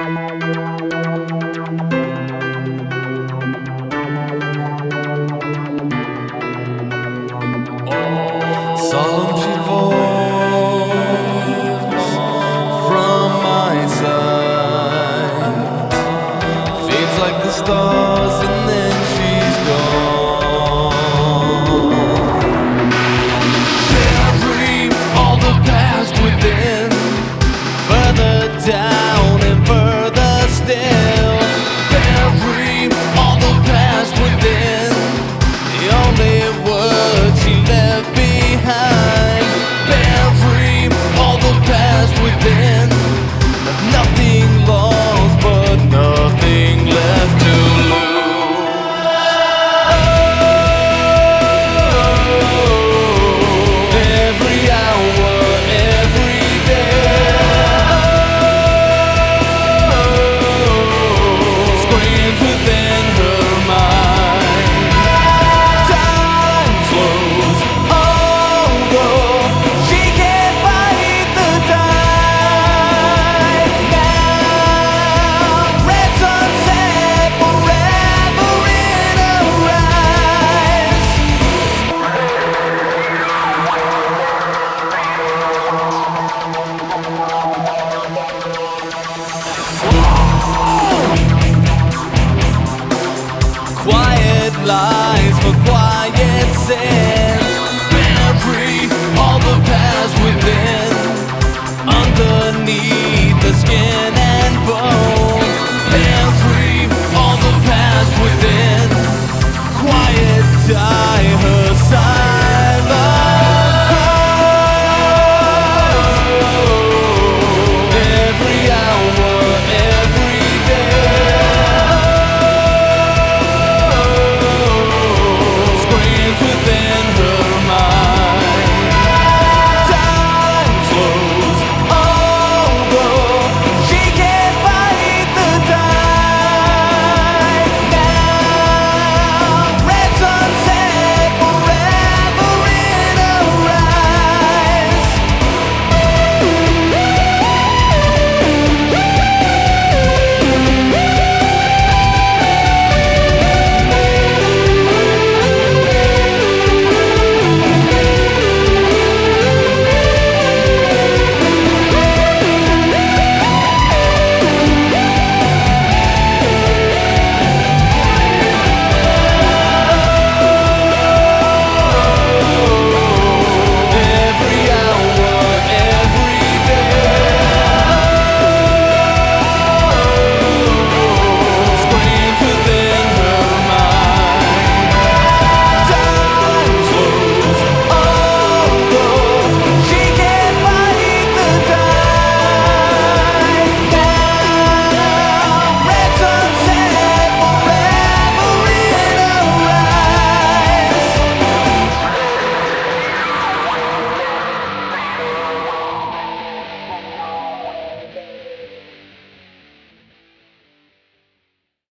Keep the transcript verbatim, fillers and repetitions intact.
Solemn she falls from my side, fades like the stars and then she's gone. Bury all the past within, further down and further still. Bury all the past within, the only words she left behind. Bury all the past within, nothing lost but nothing left to lose. Oh, every hour, every day, oh, screams within her mind. Time slows, although she can't fight the tide. Now, red sunset forever in her eyes. Quiet lies for quiet sins. Bury all the past within, underneath the skin